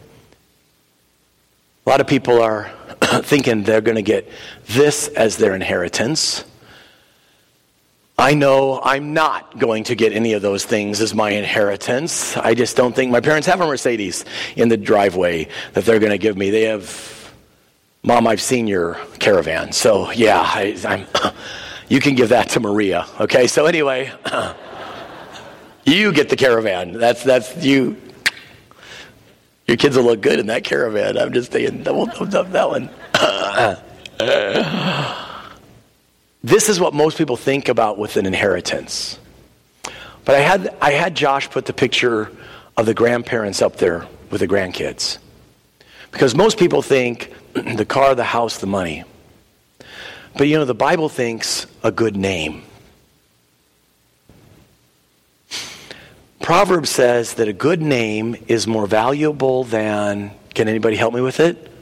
[SPEAKER 1] A lot of people are thinking they're going to get this as their inheritance. I know I'm not going to get any of those things as my inheritance. I just don't think my parents have a Mercedes in the driveway that they're going to give me. They have, Mom, I've seen your Caravan. So yeah, I'm. You can give that to Maria. Okay, so anyway, you get the Caravan. That's you. Your kids will look good in that Caravan. I'm just saying, double thumbs up that one. This is what most people think about with an inheritance. But I had Josh put the picture of the grandparents up there with the grandkids. Because most people think the car, the house, the money. But you know, the Bible thinks a good name. Proverbs says that a good name is more valuable than, can anybody help me with it?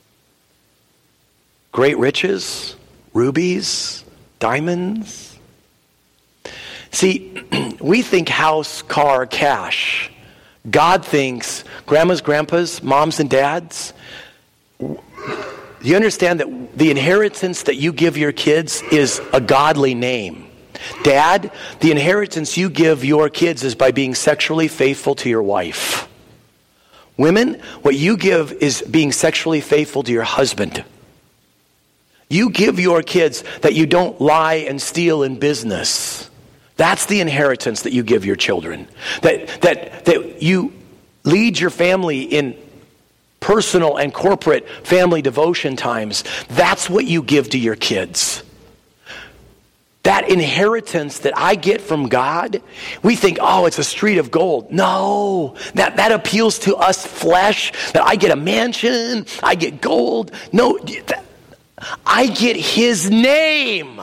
[SPEAKER 1] Great riches, rubies, diamonds. See, we think house, car, cash. God thinks grandmas, grandpas, moms, and dads. You understand that the inheritance that you give your kids is a godly name. Dad, the inheritance you give your kids is by being sexually faithful to your wife. Women, what you give is being sexually faithful to your husband. You give your kids that you don't lie and steal in business. That's the inheritance that you give your children. That you lead your family in personal and corporate family devotion times. That's what you give to your kids. That inheritance that I get from God, we think, oh, it's a street of gold. No, that appeals to us flesh, that I get a mansion, I get gold. No, I get His name.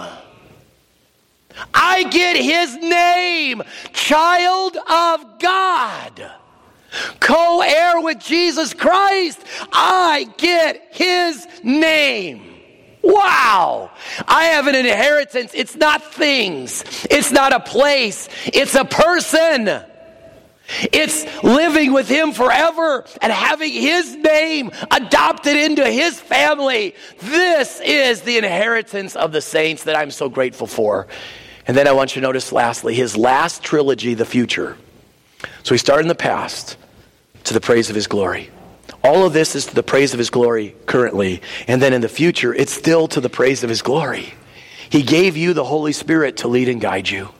[SPEAKER 1] I get His name. Child of God. Co-heir with Jesus Christ. I get His name. Wow. I have an inheritance. It's not things. It's not a place. It's a person. It's living with Him forever and having His name adopted into His family. This is the inheritance of the saints that I'm so grateful for. And then I want you to notice lastly, His last trilogy, the future. So He started in the past to the praise of His glory. All of this is to the praise of His glory currently. And then in the future, it's still to the praise of His glory. He gave you the Holy Spirit to lead and guide you.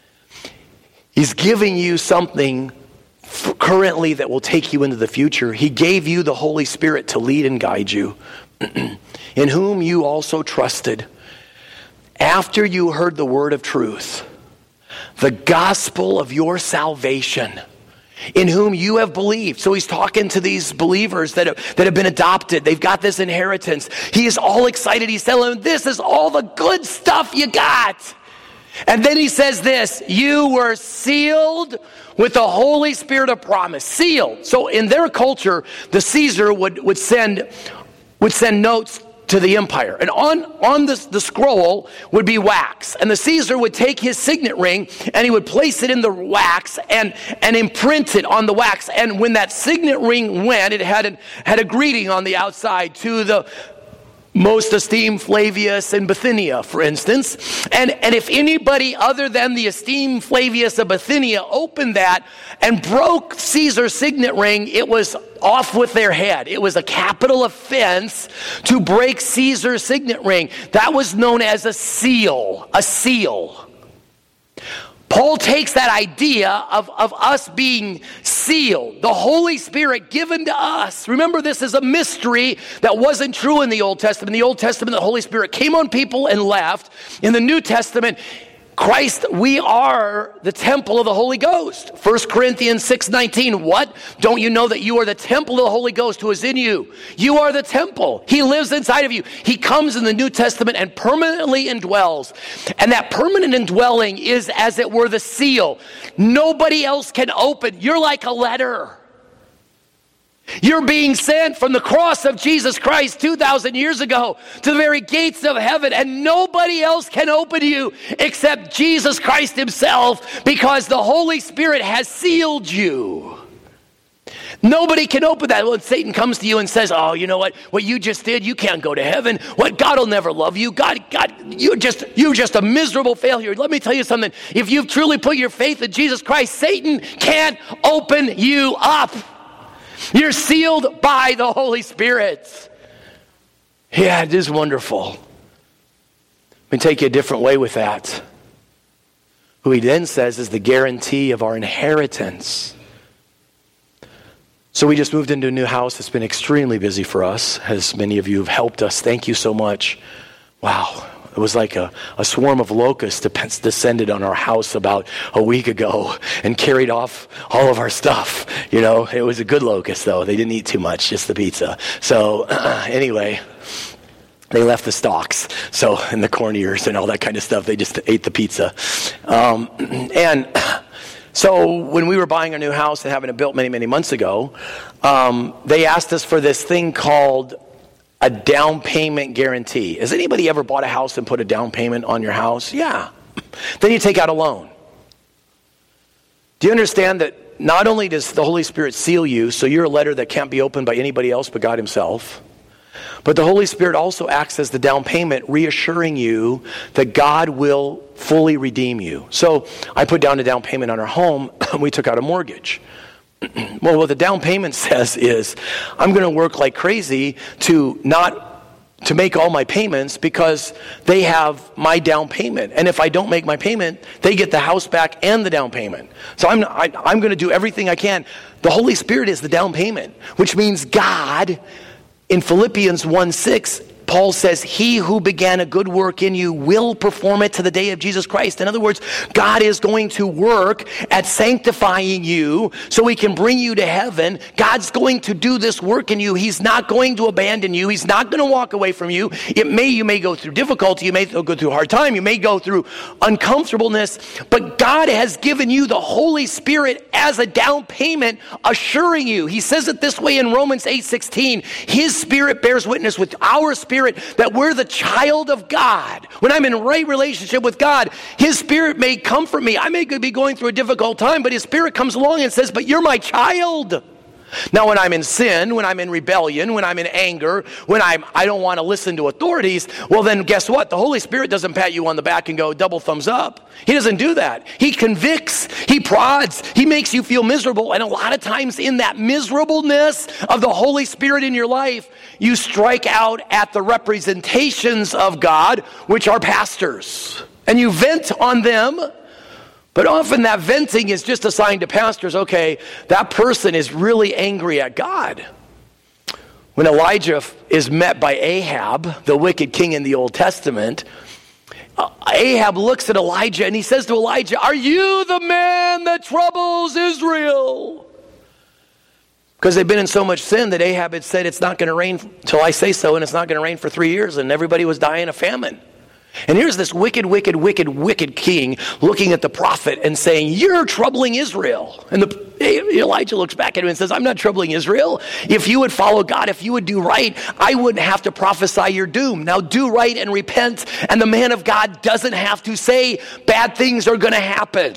[SPEAKER 1] He's giving you something currently that will take you into the future. He gave you the Holy Spirit to lead and guide you, in whom you also trusted. After you heard the word of truth, the gospel of your salvation, in whom you have believed. So He's talking to these believers that have been adopted. They've got this inheritance. He is all excited. He's telling them, this is all the good stuff you got. And then He says this, you were sealed with the Holy Spirit of promise. Sealed. So in their culture, the Caesar would send notes to the empire. And on the scroll would be wax. And the Caesar would take his signet ring and he would place it in the wax and imprint it on the wax. And when that signet ring went, it had a greeting on the outside to the most esteemed Flavius in Bithynia, for instance. And if anybody other than the esteemed Flavius of Bithynia opened that and broke Caesar's signet ring, it was off with their head. It was a capital offense to break Caesar's signet ring. That was known as a seal. A seal. Paul takes that idea of us being sealed, the Holy Spirit given to us. Remember, this is a mystery that wasn't true in the Old Testament. In the Old Testament, the Holy Spirit came on people and left. In the New Testament, Christ, we are the temple of the Holy Ghost. 1 Corinthians 6:19, what? Don't you know that you are the temple of the Holy Ghost who is in you? You are the temple. He lives inside of you. He comes in the New Testament and permanently indwells. And that permanent indwelling is, as it were, the seal. Nobody else can open. You're like a letter. You're being sent from the cross of Jesus Christ 2,000 years ago to the very gates of heaven, and nobody else can open you except Jesus Christ Himself, because the Holy Spirit has sealed you. Nobody can open that. When Satan comes to you and says, oh, you know what you just did, you can't go to heaven. God will never love you. God, you're just a miserable failure. Let me tell you something. If you've truly put your faith in Jesus Christ, Satan can't open you up. You're sealed by the Holy Spirit. Yeah, it is wonderful. Let me take you a different way with that. Who he then says is the guarantee of our inheritance. So we just moved into a new house. It's been extremely busy for us, as many of you have helped us. Thank you so much. Wow. It was like a swarm of locusts descended on our house about a week ago and carried off all of our stuff. You know, it was a good locust, though. They didn't eat too much, just the pizza. So anyway, they left the stalks, and the corn ears and all that kind of stuff. They just ate the pizza. So when we were buying our new house and having it built many, many months ago, they asked us for this thing called a down payment guarantee. Has anybody ever bought a house and put a down payment on your house? Yeah. Then you take out a loan. Do you understand that not only does the Holy Spirit seal you, so you're a letter that can't be opened by anybody else but God himself, but the Holy Spirit also acts as the down payment, reassuring you that God will fully redeem you. So I put down a down payment on our home, and we took out a mortgage. Well, what the down payment says is, I'm going to work like crazy to make all my payments because they have my down payment. And if I don't make my payment, they get the house back and the down payment. So I'm going to do everything I can. The Holy Spirit is the down payment, which means God. In Philippians 1:6, Paul says, he who began a good work in you will perform it to the day of Jesus Christ. In other words, God is going to work at sanctifying you so he can bring you to heaven. God's going to do this work in you. He's not going to abandon you. He's not going to walk away from you. You may go through difficulty. You may go through a hard time. You may go through uncomfortableness. But God has given you the Holy Spirit as a down payment, assuring you. He says it this way in Romans 8:16. His Spirit bears witness with our spirit that we're the child of God. When I'm in right relationship with God, his Spirit may comfort me. I may be going through a difficult time, but his Spirit comes along and says, but you're my child. Now, when I'm in sin, when I'm in rebellion, when I'm in anger, when I don't want to listen to authorities, well then guess what? The Holy Spirit doesn't pat you on the back and go double thumbs up. He doesn't do that. He convicts, he prods, he makes you feel miserable. And a lot of times in that miserableness of the Holy Spirit in your life, you strike out at the representations of God, which are pastors. And you vent on them. But often that venting is just assigned to pastors. Okay, that person is really angry at God. When Elijah is met by Ahab, the wicked king in the Old Testament, Ahab looks at Elijah and he says to Elijah, are you the man that troubles Israel? Because they've been in so much sin that Ahab had said it's not going to rain till I say so, and it's not going to rain for 3 years, and everybody was dying of famine. And here's this wicked king looking at the prophet and saying, you're troubling Israel. And Elijah looks back at him and says, I'm not troubling Israel. If you would follow God, if you would do right, I wouldn't have to prophesy your doom. Now do right and repent, and the man of God doesn't have to say bad things are going to happen.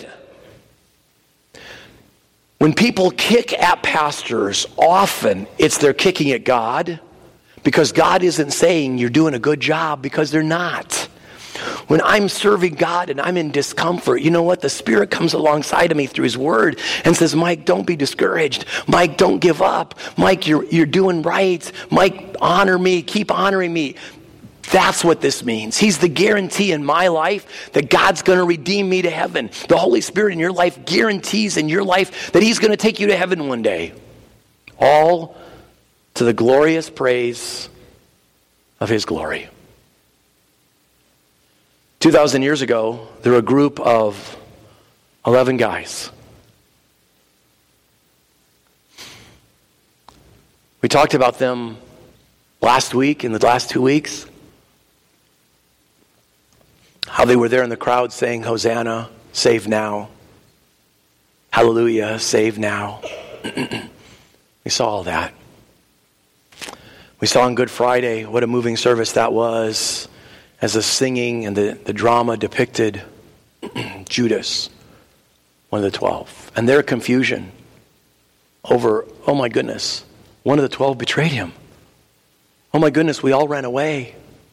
[SPEAKER 1] When people kick at pastors, often it's they're kicking at God because God isn't saying you're doing a good job, because they're not. When I'm serving God and I'm in discomfort, you know what? The Spirit comes alongside of me through his word and says, Mike, don't be discouraged. Mike, don't give up. Mike, you're doing right. Mike, honor me. Keep honoring me. That's what this means. He's the guarantee in my life that God's going to redeem me to heaven. The Holy Spirit in your life guarantees in your life that he's going to take you to heaven one day. All to the glorious praise of his glory. 2,000 years ago, there were a group of 11 guys. We talked about them last week, in the last 2 weeks. How they were there in the crowd saying, Hosanna, save now. Hallelujah, save now. We saw all that. We saw on Good Friday what a moving service that was, as the singing and the drama depicted Judas, one of the 12, and their confusion over, oh my goodness, one of the 12 betrayed him. Oh my goodness, we all ran away.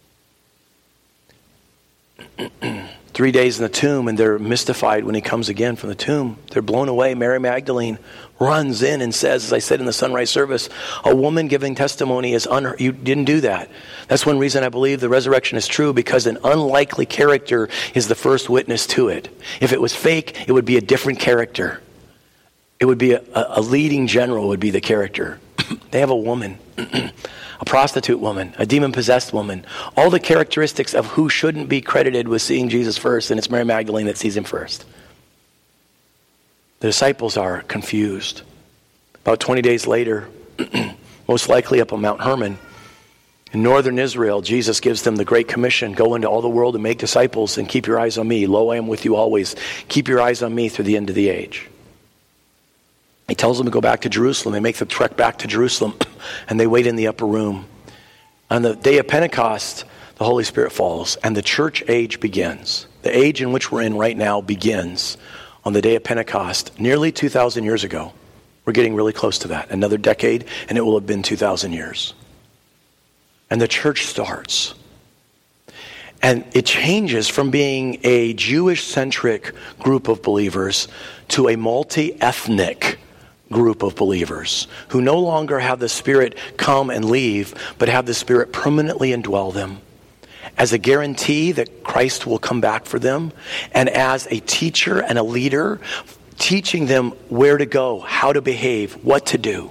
[SPEAKER 1] 3 days in the tomb, and they're mystified when he comes again from the tomb. They're blown away. Mary Magdalene runs in and says, as I said in the sunrise service, a woman giving testimony is you didn't do that. That's one reason I believe the resurrection is true, because an unlikely character is the first witness to it. If it was fake, it would be a different character. It would be a leading general would be the character. They have a woman, a prostitute woman, a demon-possessed woman, all the characteristics of who shouldn't be credited with seeing Jesus first, and it's Mary Magdalene that sees him first. The disciples are confused. About 20 days later, most likely up on Mount Hermon, in northern Israel, Jesus gives them the Great Commission, go into all the world and make disciples and keep your eyes on me. Lo, I am with you always. Keep your eyes on me through the end of the age. He tells them to go back to Jerusalem. They make the trek back to Jerusalem, and they wait in the upper room. On the day of Pentecost, the Holy Spirit falls, and the church age begins. The age in which we're in right now begins on the day of Pentecost, nearly 2,000 years ago. We're getting really close to that. Another decade, and it will have been 2,000 years. And the church starts. And it changes from being a Jewish-centric group of believers to a multi-ethnic group of believers who no longer have the Spirit come and leave, but have the Spirit permanently indwell them as a guarantee that Christ will come back for them, and as a teacher and a leader teaching them where to go, how to behave, what to do.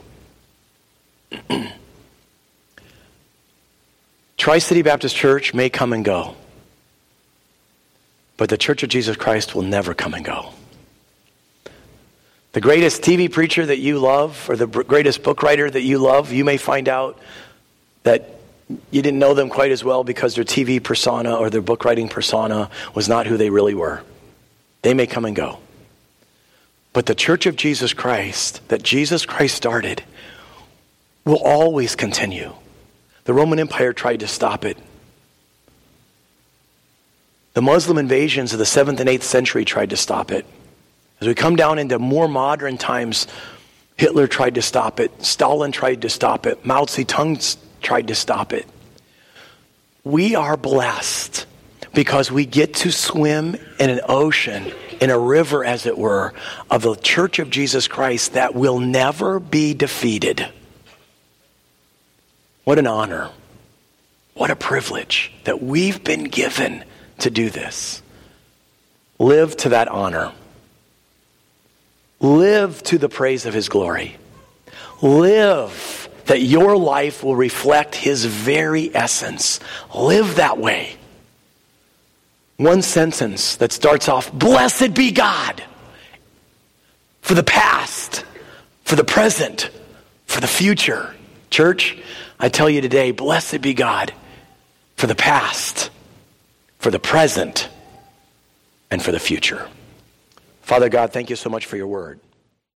[SPEAKER 1] Tri-City Baptist Church may come and go, but the Church of Jesus Christ will never come and go. The greatest TV preacher that you love, or the greatest book writer that you love, you may find out that you didn't know them quite as well because their TV persona or their book writing persona was not who they really were. They may come and go. But the Church of Jesus Christ, that Jesus Christ started, will always continue. The Roman Empire tried to stop it. The Muslim invasions of the 7th and 8th century tried to stop it. As we come down into more modern times, Hitler tried to stop it. Stalin tried to stop it. Mao Zedong tried to stop it. We are blessed because we get to swim in an ocean, in a river as it were, of the Church of Jesus Christ that will never be defeated. What an honor. What a privilege that we've been given to do this. Live to that honor. Live to the praise of his glory. Live that your life will reflect his very essence. Live that way. One sentence that starts off, blessed be God, for the past, for the present, for the future. Church, I tell you today, blessed be God for the past, for the present, and for the future. Father God, thank you so much for your word.